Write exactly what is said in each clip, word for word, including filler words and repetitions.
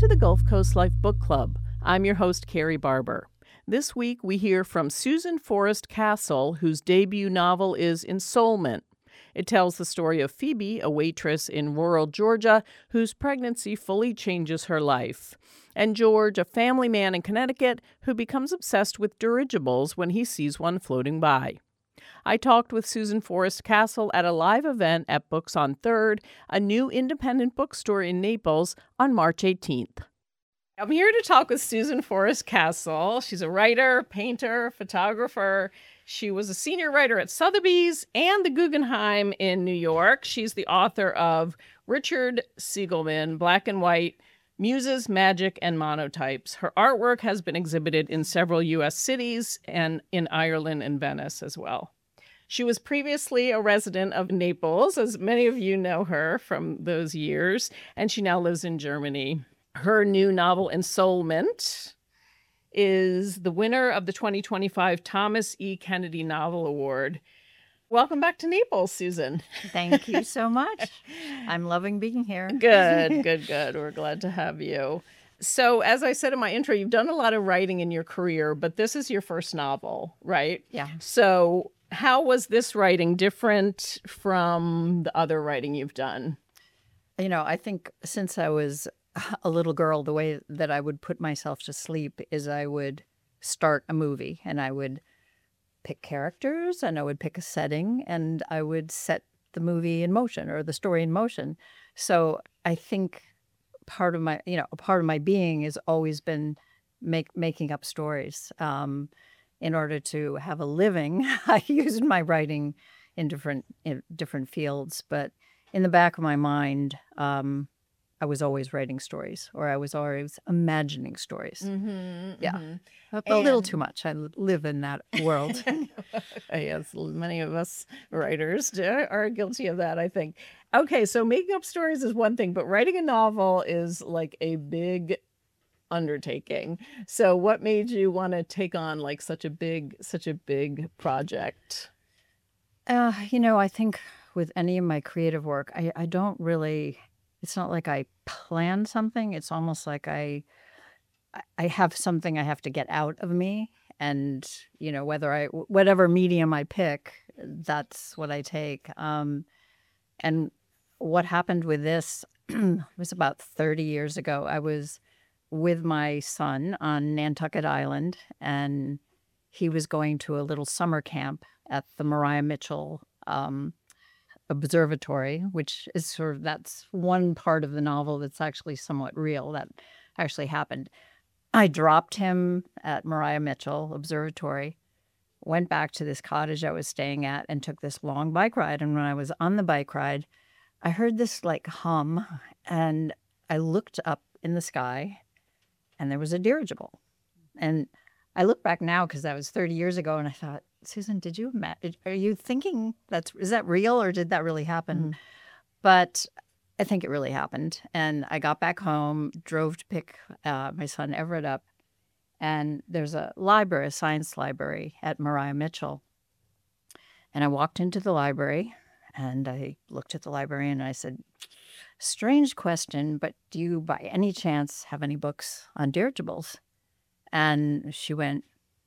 to the Gulf Coast Life Book Club. I'm your host, Carrie Barber. This week, we hear from Susan Forrest Castle, whose debut novel is Ensoulment. It tells the story of Phoebe, a waitress in rural Georgia, whose pregnancy fully changes her life, and George, a family man in Connecticut, who becomes obsessed with dirigibles when he sees one floating by. I talked with Susan Forrest Castle at a live event at Books on Third, a new independent bookstore in Naples, on March eighteenth. I'm here to talk with Susan Forrest Castle. She's a writer, painter, photographer. She was a senior writer at Sotheby's and the Guggenheim in New York. She's the author of Richard Siegelman, Black and White, Muses, Magic, and Monotypes. Her artwork has been exhibited in several U S cities and in Ireland and Venice as well. She was previously a resident of Naples, as many of you know her from those years, and she now lives in Germany. Her new novel, Ensoulment, is the winner of the twenty twenty-five Thomas E. Kennedy Novel Award. Welcome back to Naples, Susan. Thank you so much. I'm loving being here. Good, good, good. We're glad to have you. So, as I said in my intro, you've done a lot of writing in your career, but this is your first novel, right? Yeah. So, how was this writing different from the other writing you've done? You know, I think since I was a little girl, the way that I would put myself to sleep is I would start a movie and I would pick characters and I would pick a setting and I would set the movie in motion or the story in motion. So I think part of my, you know, a part of my being has always been make, making up stories. Um, in order to have a living, I used my writing in different in different fields. But in the back of my mind, um, I was always writing stories, or I was always imagining stories. Mm-hmm, yeah, mm-hmm. a, a little too much. I live in that world. Yes, many of us writers are guilty of that, I think. Okay, so making up stories is one thing, but writing a novel is like a big undertaking. So what made you want to take on like such a big, such a big project? Uh, you know, I think with any of my creative work, I, I don't really, it's not like I plan something. It's almost like I, I have something I have to get out of me. And, you know, whether I, whatever medium I pick, that's what I take. Um, and what happened with this was about thirty years ago. I was with my son on Nantucket Island, and he was going to a little summer camp at the Maria Mitchell um, Observatory, which is sort of, that's one part of the novel that's actually somewhat real, that actually happened. I dropped him at Maria Mitchell Observatory, went back to this cottage I was staying at, and took this long bike ride. And when I was on the bike ride, I heard this like hum, and I looked up in the sky, and there was a dirigible. And I look back now because that was thirty years ago, and I thought, Susan, did you imagine? Are you thinking that's is that real or did that really happen? Mm-hmm. But I think it really happened. And I got back home, drove to pick uh, my son Everett up, and there's a library, a science library at Maria Mitchell. And I walked into the library, and I looked at the librarian, and I said, strange question, but do you by any chance have any books on dirigibles? And she went,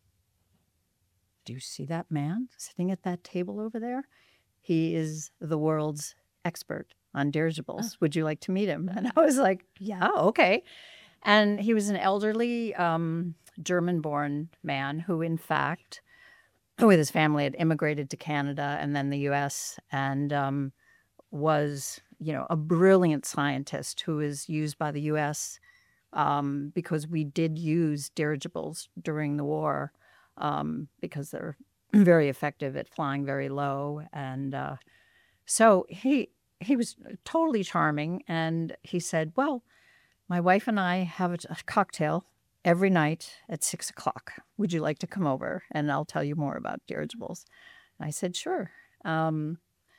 do you see that man sitting at that table over there? He is the world's expert on dirigibles. Oh. Would you like to meet him? And I was like, yeah, okay. And he was an elderly um, German-born man who, in fact, with his family had immigrated to Canada and then the U S and um, was, you know, a brilliant scientist who is used by the U S um, because we did use dirigibles during the war um, because they're very effective at flying very low. And uh, so he he was totally charming. And he said, well, my wife and I have a, a cocktail every night at six o'clock. Would you like to come over? And I'll tell you more about dirigibles. And I said, sure. Um,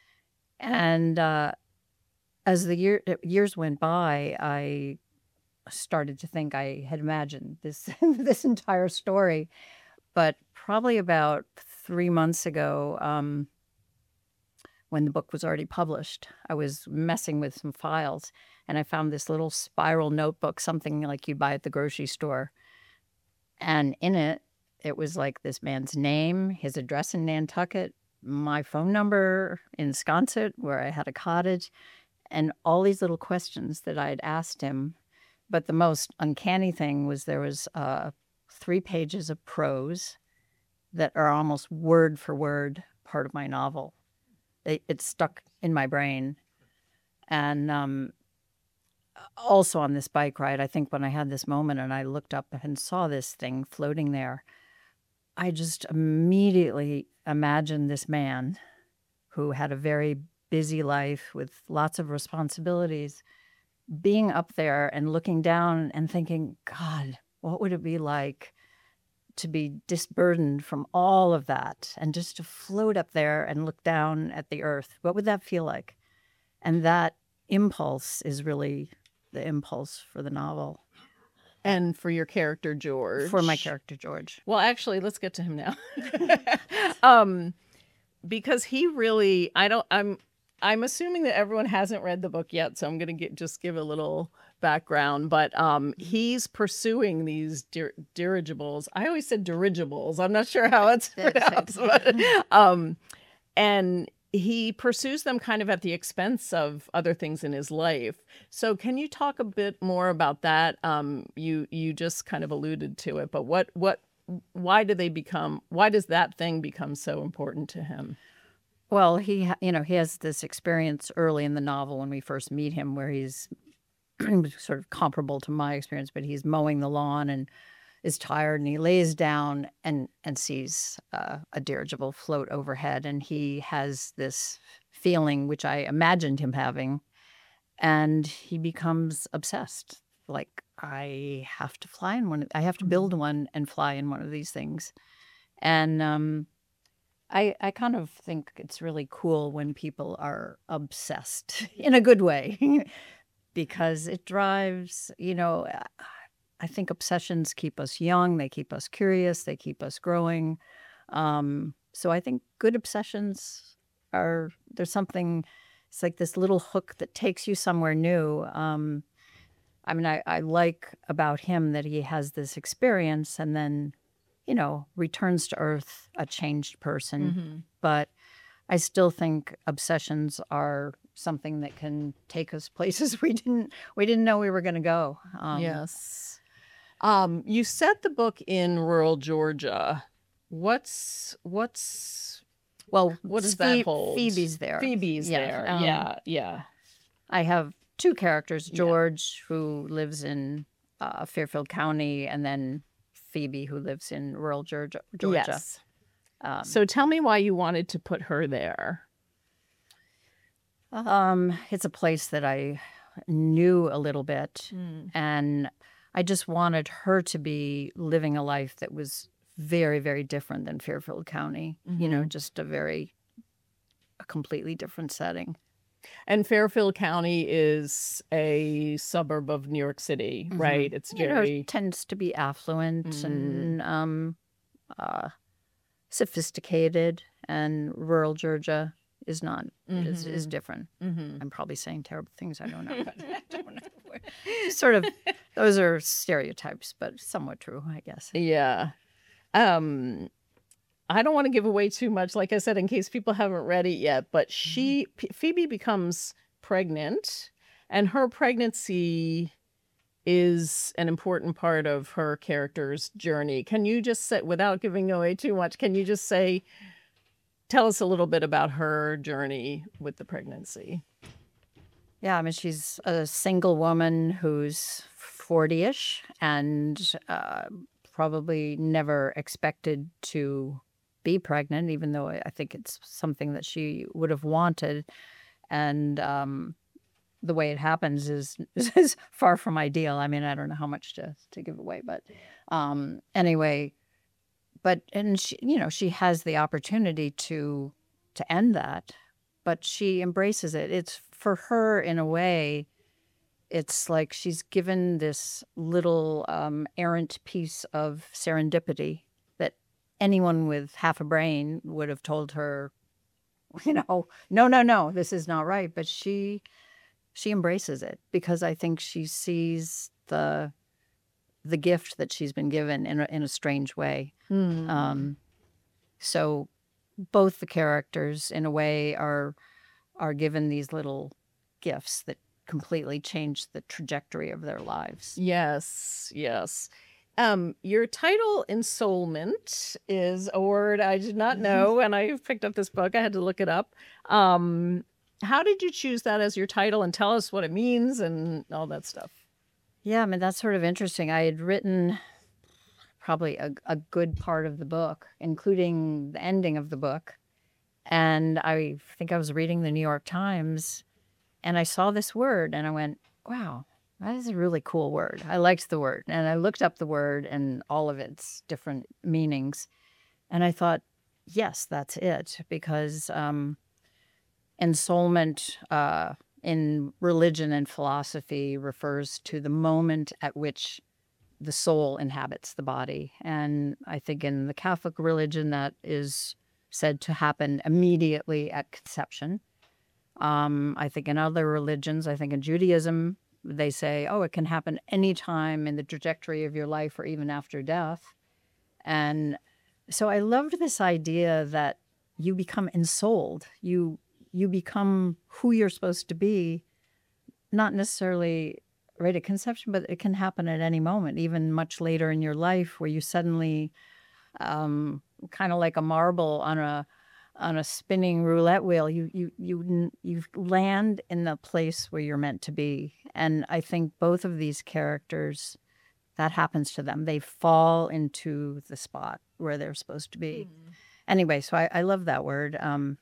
and uh, as the year, years went by, I started to think I had imagined this this entire story. But probably about three months ago, um, when the book was already published. I was messing with some files, and I found this little spiral notebook, something like you'd buy at the grocery store. And in it, it was like this man's name, his address in Nantucket, my phone number in Sconset, where I had a cottage, and all these little questions that I had asked him. But the most uncanny thing was there was uh, three pages of prose that are almost word for word part of my novel. It, it stuck in my brain. And um, also on this bike ride, I think when I had this moment and I looked up and saw this thing floating there, I just immediately imagined this man who had a very busy life with lots of responsibilities being up there and looking down and thinking, God, what would it be like to be disburdened from all of that and just to float up there and look down at the earth? What would that feel like? And that impulse is really the impulse for the novel. And for your character, George. For my character, George. Well, actually, let's get to him now. um, because he really, I don't, I'm, I'm assuming that everyone hasn't read the book yet, so I'm going to get just give a little background. But um, he's pursuing these dir- dirigibles. I always said dirigibles. I'm not sure how it's pronounced, but, um, and he pursues them kind of at the expense of other things in his life. So, can you talk a bit more about that? Um, you you just kind of alluded to it, but what what why do they become? Why does that thing become so important to him? Well, he, you know, he has this experience early in the novel when we first meet him where he's sort of comparable to my experience, but he's mowing the lawn and is tired, and he lays down and, and sees uh, a dirigible float overhead. And he has this feeling, which I imagined him having, and he becomes obsessed. Like, I have to fly in one, of, I have to build one and fly in one of these things. And, um, I, I kind of think it's really cool when people are obsessed in a good way because it drives, you know, I think obsessions keep us young, they keep us curious, they keep us growing. Um, so I think good obsessions are, there's something, it's like this little hook that takes you somewhere new. Um, I mean, I, I like about him that he has this experience and then, you know, returns to Earth a changed person. Mm-hmm. But I still think obsessions are something that can take us places we didn't we didn't know we were going to go. Um, yes. Um, you set the book in rural Georgia. What's what's well? What does Phe- that hold? Phoebe's there. Phoebe's yeah. there. Um, yeah, yeah. I have two characters: George, yeah. who lives in uh, Fairfield County, and then Phoebe, who lives in rural Georgia. Georgia. Yes. Um, so tell me why you wanted to put her there. Um, it's a place that I knew a little bit, mm. and I just wanted her to be living a life that was very, very different than Fairfield County. Mm-hmm. You know, just a very, a completely different setting. And Fairfield County is a suburb of New York City, mm-hmm. right? It's very... You know, it tends to be affluent mm-hmm. and um, uh, sophisticated, and rural Georgia is not, mm-hmm. is, is different. Mm-hmm. I'm probably saying terrible things. I don't know. But I don't know. Sort of, those are stereotypes, but somewhat true, I guess. Yeah. Um... I don't want to give away too much, like I said, in case people haven't read it yet, but she, P- Phoebe becomes pregnant, and her pregnancy is an important part of her character's journey. Can you just say, without giving away too much, can you just say, tell us a little bit about her journey with the pregnancy? Yeah, I mean, she's a single woman who's forty-ish and uh, probably never expected to be pregnant, even though I think it's something that she would have wanted. And um, the way it happens is, is far from ideal. I mean, I don't know how much to, to give away, but um, anyway, but, and she, you know, she has the opportunity to, to end that, but she embraces it. It's for her in a way, it's like she's given this little um, errant piece of serendipity that anyone with half a brain would have told her, you know, no, no, no, this is not right. But she she embraces it because I think she sees the the gift that she's been given in a, in a strange way. Mm. Um, so both the characters, in a way, are are given these little gifts that completely change the trajectory of their lives. Yes, yes. Um, your title, ensoulment, is a word I did not know, and I picked up this book. I had to look it up. Um, how did you choose that as your title, and tell us what it means and all that stuff? Yeah, I mean, that's sort of interesting. I had written probably a, a good part of the book, including the ending of the book. And I think I was reading the New York Times, and I saw this word, and I went, wow, that is a really cool word. I liked the word. And I looked up the word and all of its different meanings. And I thought, yes, that's it. Because um, ensoulment uh, in religion and philosophy refers to the moment at which the soul inhabits the body. And I think in the Catholic religion, that is said to happen immediately at conception. Um, I think in other religions, I think in Judaism, they say, oh, it can happen anytime in the trajectory of your life or even after death. And so I loved this idea that you become ensouled. You you become who you're supposed to be, not necessarily right at conception, but it can happen at any moment, even much later in your life, where you suddenly, um, kind of like a marble on a on a spinning roulette wheel, you you you you land in the place where you're meant to be. And I think both of these characters, that happens to them. They fall into the spot where they're supposed to be. Mm. Anyway, so I, I love that word. Um,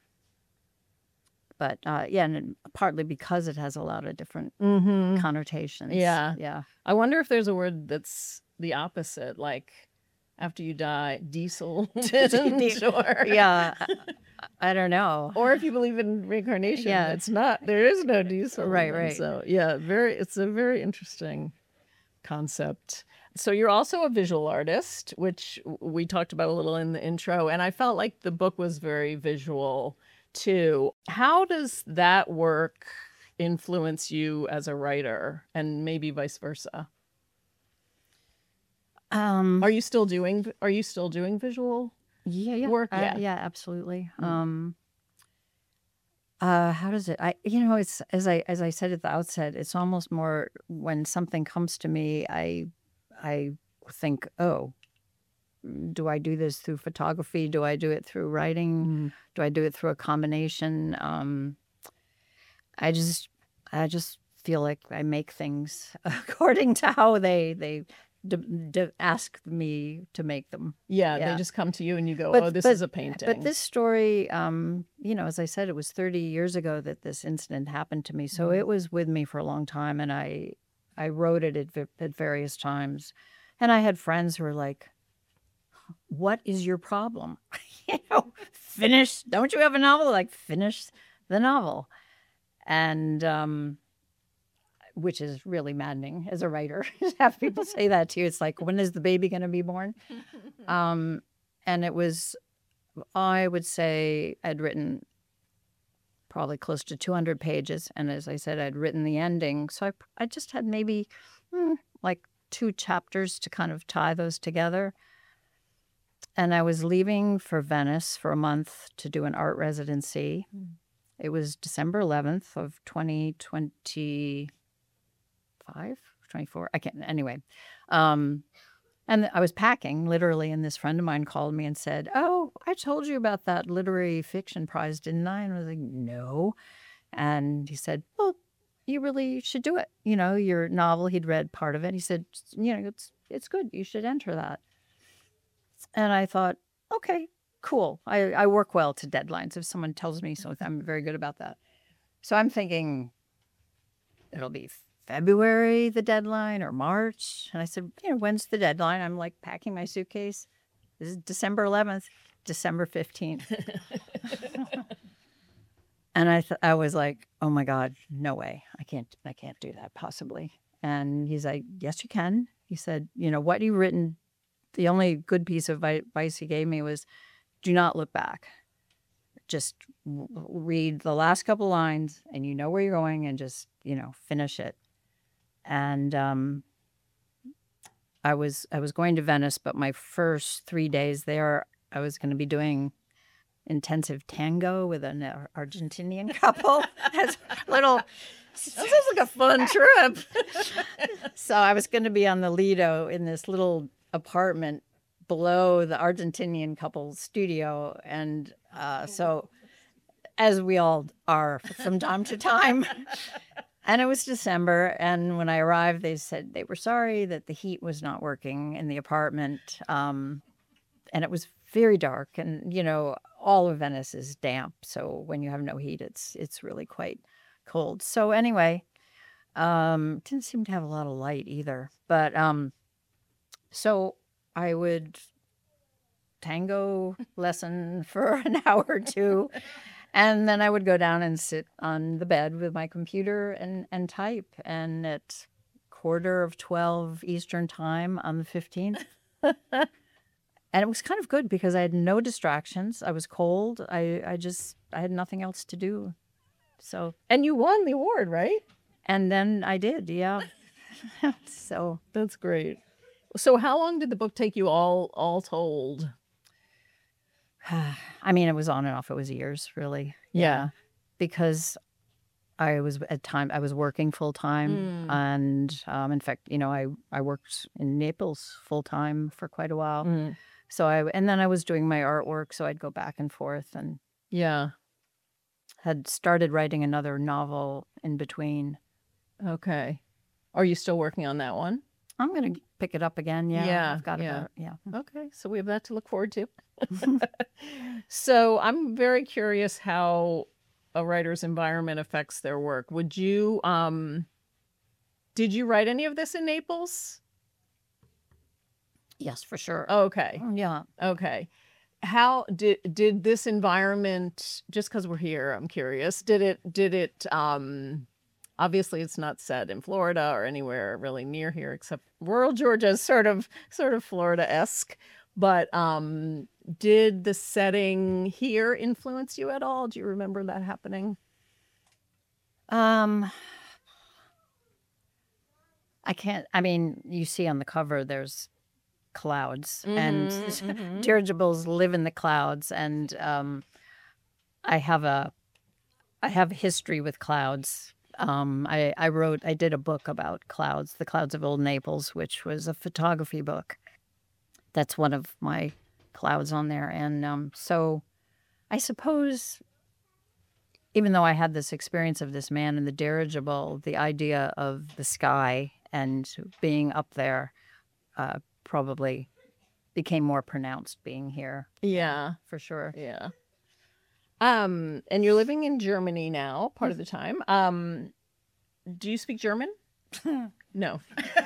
but uh, yeah, and partly because it has a lot of different mm-hmm. connotations. Yeah, yeah. I wonder if there's a word that's the opposite, like after you die, diesel. Sure. Yeah. I, I don't know. Or if you believe in reincarnation, yeah. it's not, there is no diesel. Right, right. So yeah, very, it's a very interesting concept. So you're also a visual artist, which we talked about a little in the intro, and I felt like the book was very visual too. How does that work influence you as a writer, and maybe vice versa? Um, are you still doing? Are you still doing visual? Yeah, yeah, work. Uh, Yeah, yeah, absolutely. Mm. Um, uh, how does it? I, you know, it's as I as I said at the outset, it's almost more when something comes to me, I, I think, oh, do I do this through photography? Do I do it through writing? Mm. Do I do it through a combination? Um, I just, I just feel like I make things according to how they they. To, to ask me to make them. Yeah, yeah, they just come to you and you go, but, oh, this but, is a painting. But this story, um, you know, as I said, it was thirty years ago that this incident happened to me. So mm-hmm. it was with me for a long time, and I I wrote it at, at various times. And I had friends who were like, what is your problem? you know, finish, don't you have a novel? Like, finish the novel. And... Um, which is really maddening as a writer to have people say that to you. It's like, when is the baby going to be born? um, and it was, I would say I'd written probably close to two hundred pages. And as I said, I'd written the ending. So I, I just had maybe hmm, like two chapters to kind of tie those together. And I was leaving for Venice for a month to do an art residency. Mm. It was December eleventh of twenty twenty. Five, twenty-four, I can't, anyway. Um, and I was packing, literally, and this friend of mine called me and said, oh, I told you about that literary fiction prize, didn't I? And I was like, no. And he said, well, you really should do it. You know, your novel, he'd read part of it. He said, you know, it's it's good. You should enter that. And I thought, okay, cool. I, I work well to deadlines. If someone tells me so, I'm very good about that. So I'm thinking it'll be February, the deadline, or March. And I said, you know, when's the deadline? I'm like packing my suitcase. This is December eleventh, December fifteenth. And I th- I was like, oh my God, no way. I can't, I can't do that possibly. And he's like, yes, you can. He said, you know, what you've written, the only good piece of advice he gave me was, do not look back. just w- read the last couple lines and you know where you're going and just, you know, finish it. And um, I was I was going to Venice, but my first three days there, I was going to be doing intensive tango with an Ar- Argentinian couple. That's a little. That sounds like a fun trip. So I was going to be on the Lido in this little apartment below the Argentinian couple's studio, and uh, so as we all are from time to time. And it was December, and when I arrived, they said they were sorry that the heat was not working in the apartment, um, and it was very dark. And you know, all of Venice is damp, so when you have no heat, it's it's really quite cold. So anyway, um, didn't seem to have a lot of light either. But um, so I would tango lesson for an hour or two. And then I would go down and sit on the bed with my computer and, and type. And at quarter of twelve Eastern time on the fifteenth. And it was kind of good because I had no distractions. I was cold. I, I just, I had nothing else to do. So, And you won the award, right? and then I did, yeah. So, That's great. So how long did the book take you all all told? I mean, it was on and off. It was years, really. Yeah. Because I was at time I was working full time, Mm. and um, in fact, you know, I I worked in Naples full time for quite a while. Mm. So I and then I was doing my artwork, so I'd go back and forth, and Yeah. had started writing another novel in between. Okay. Are you still working on that one? I'm gonna pick it up again. Yeah, Yeah, I've got yeah. it. Yeah. Okay, so we have that to look forward to. So I'm very curious how a writer's environment affects their work. Would you, um, did you write any of this in Naples? Yes, for sure. Okay, Yeah. okay. How did did this environment, just because we're here, I'm curious, did it, did it, um, obviously it's not set in Florida or anywhere really near here, except rural Georgia is sort of, sort of Florida-esque. But um, did the setting here influence you at all? Do you remember that happening? Um, I can't. I mean, you see on the cover, there's clouds, and Mhm, mhm. dirigibles live in the clouds, and um, I have a, I have a history with clouds. Um, I I wrote, I did a book about clouds, The Clouds of Old Naples, which was a photography book. That's one of my clouds on there, and um, so I suppose, even though I had this experience of this man in the dirigible, the idea of the sky and being up there uh, probably became more pronounced being here, Yeah, for sure. yeah. Um, and you're living in Germany now, part of the time. Um, do you speak German? No.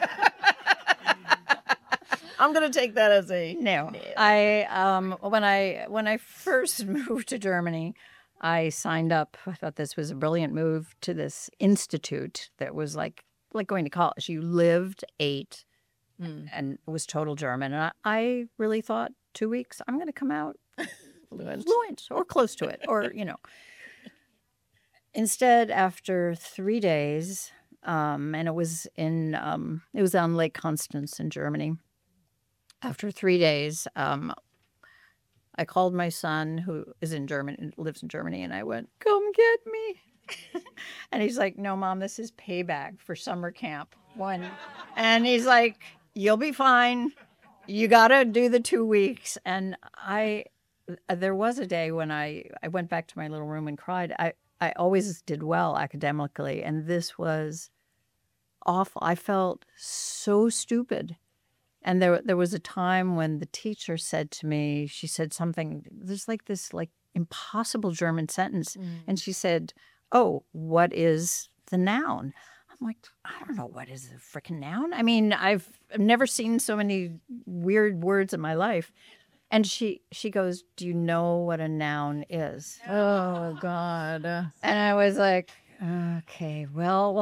I'm gonna take that as a No, I um when I when I first moved to Germany, I signed up. I thought this was a brilliant move, to this institute that was like like going to college. You lived, ate, Mm. and was total German. And I, I really thought two weeks I'm going to come out fluent. fluent or close to it, or you know. Instead, after three days, um, and it was in um, it was on Lake Constance in Germany. After three days, um, I called my son, who is in Germany, lives in Germany, and I went, "Come get me." And he's like, "No, Mom, this is payback for summer camp one." And he's like, "You'll be fine. You got to do the two weeks." And I, there was a day when I, I went back to my little room and cried. I, I always did well academically, and this was awful. I felt so stupid. And there, there was a time when the teacher said to me, she said something, there's like this like impossible German sentence. Mm. And she said, "Oh, what is the noun?" I'm like, "I don't know what is the freaking noun." I mean, I've I've never seen so many weird words in my life. And she, she goes, "Do you know what a noun is?" Oh God. And I was like, Okay, well,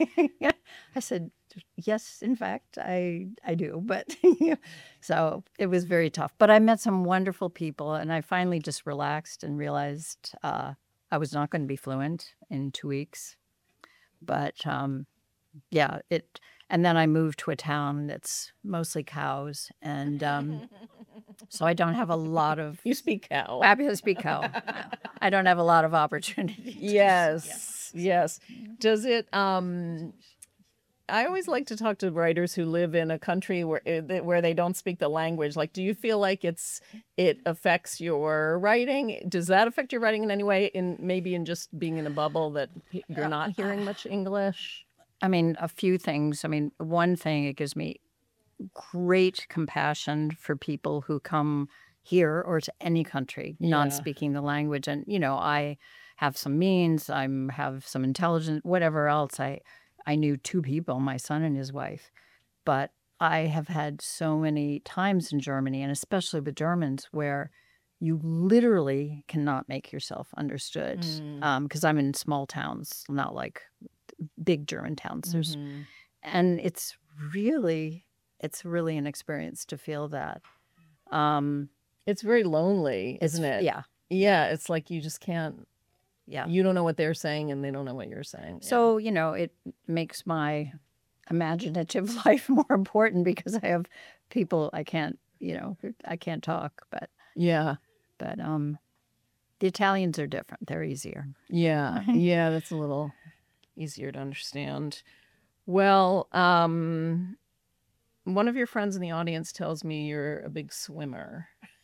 I said, yes, in fact, I I do. But so it was very tough. But I met some wonderful people, and I finally just relaxed and realized uh, I was not going to be fluent in two weeks. But um, yeah, it. And then I moved to a town that's mostly cows, and um, so I don't have a lot of. You speak cow. I speak cow. I don't have a lot of opportunity. to- Yes, yes. Does it? Um, I always like to talk to writers who live in a country where eh, that- where they don't speak the language. Like, do you feel like it's it affects your writing? Does that affect your writing in any way? In maybe in just being in a bubble that p- you're not hearing much English? I mean, a few things. I mean, one thing, it gives me great compassion for people who come here or to any country Yeah. non-speaking the language. And, you know, I have some means, I have some intelligence, whatever else. I, I knew two people, my son and his wife. But I have had so many times in Germany, and especially with Germans, where you literally cannot make yourself understood. Mm. Because I'm in small towns, not like big German towns. There's, Mhm. and it's really, it's really an experience to feel that. Um, It's very lonely, it's isn't it? Yeah, Yeah, it's like you just can't. yeah. You don't know what they're saying, and they don't know what you're saying. Yeah. So you know, it makes my imaginative life more important because I have people I can't, you know, I can't talk. But yeah, but um, the Italians are different. They're easier. yeah, yeah. That's a little easier to understand. Well, um, one of your friends in the audience tells me you're a big swimmer,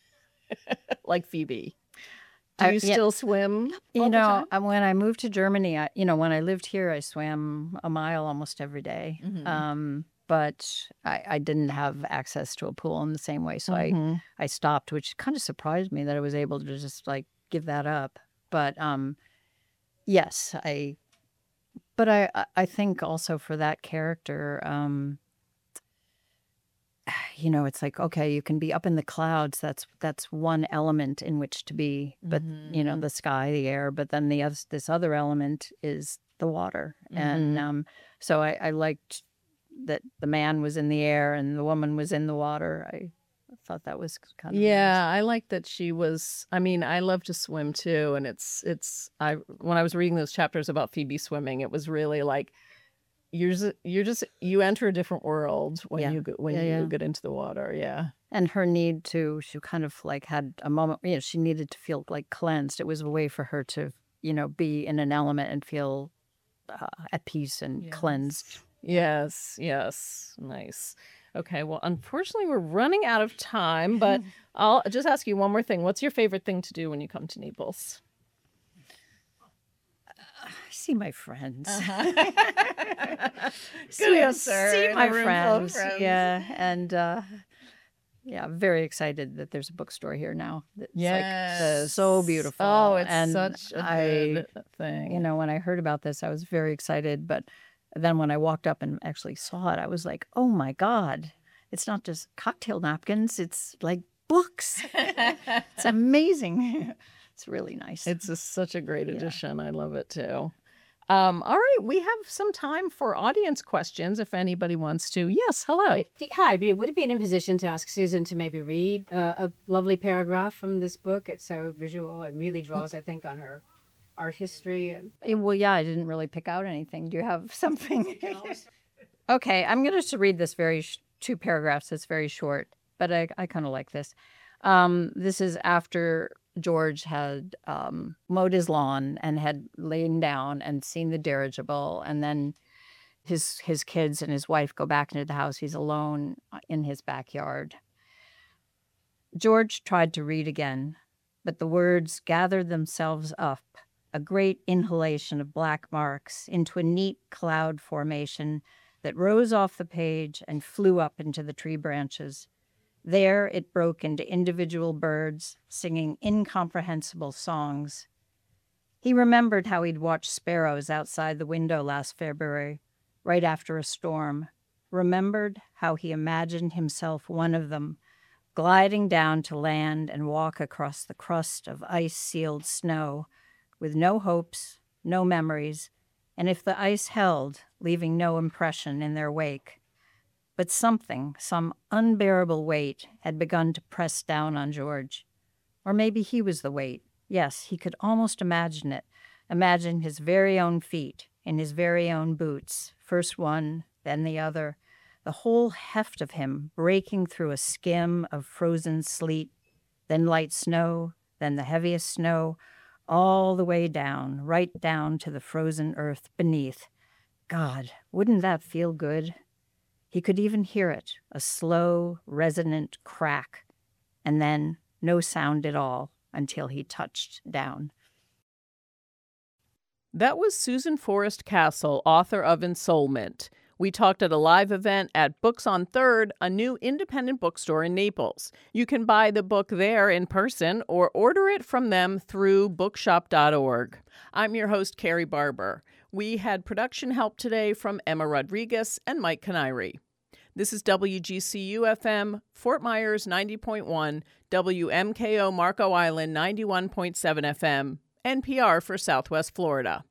like Phoebe. Do I- you yeah. still swim? all You the know, time? uh, when I moved to Germany, I, you know, when I lived here, I swam a mile almost every day. Mhm. Um, but I, I didn't have access to a pool in the same way, so Mhm. I I stopped, which kind of surprised me that I was able to just like give that up. But um, yes, I. But I I- I think also for that character, um, you know, it's like, okay, you can be up in the clouds. That's that's one element in which to be, but you know, Mhm. the sky, the air. But then the other, this other element is the water, and Mhm. um, so I, I liked that the man was in the air and the woman was in the water. I thought that was kind of nice. Yeah, I like that she was. I mean, I love to swim too, and it's it's. I when I was reading those chapters about Phoebe swimming, it was really like you're just, you're just you enter a different world when Yeah. you go, when Yeah, you yeah. get into the water. Yeah. And her need to, she kind of like had a moment, you know, she needed to feel like cleansed. It was a way for her to, you know, be in an element and feel uh, at peace and cleansed. Yes, yes. Nice. Okay, well, unfortunately, we're running out of time, but I'll just ask you one more thing. What's your favorite thing to do when you come to Naples? I see my friends. Good answer. See in my a room full of friends. friends. Yeah. And uh, yeah, I'm very excited that there's a bookstore here now. It's like Yes. so beautiful. Oh, it's and such a I, good thing. you know, when I heard about this, I was very excited. But then when I walked up and actually saw it, I was like, oh my God, it's not just cocktail napkins, it's like books. It's amazing. It's really nice. It's a, such a great addition. I love it too. Um, all right, we have some time for audience questions if anybody wants to. Yes, hello. Hi, be- would it be in a position to ask Susan to maybe read uh, a lovely paragraph from this book? It's so visual and really draws, I think, on her art history. And Eh, Well, yeah, I didn't really pick out anything. Do you have something? Okay, I'm going to read this very sh- two paragraphs. It's very short, but I, I kind of like this. Um, this is after George had um, mowed his lawn and had lain down and seen the dirigible, and then his his kids and his wife go back into the house. He's alone in his backyard. George tried to read again, but the words gathered themselves up, a great inhalation of black marks, into a neat cloud formation that rose off the page and flew up into the tree branches. There it broke into individual birds singing incomprehensible songs. He remembered how he'd watched sparrows outside the window last February, right after a storm. Remembered how he imagined himself one of them, gliding down to land and walk across the crust of ice-sealed snow, with no hopes, no memories, and if the ice held, leaving no impression in their wake. But something, some unbearable weight, had begun to press down on George. Or maybe he was the weight. Yes, he could almost imagine it. Imagine his very own feet, in his very own boots, first one, then the other, the whole heft of him breaking through a skim of frozen sleet, then light snow, then the heaviest snow, all the way down, right down to the frozen earth beneath. God, wouldn't that feel good? He could even hear it, a slow, resonant crack, and then no sound at all until he touched down. That was Susan Forrest Castle, author of Ensoulment. We talked at a live event at Books on Third, a new independent bookstore in Naples. You can buy the book there in person or order it from them through bookshop dot org. I'm your host, Carrie Barber. We had production help today from Emma Rodriguez and Mike Canary. This is W G C U F M, Fort Myers ninety point one, W M K O Marco Island ninety-one point seven F M, N P R for Southwest Florida.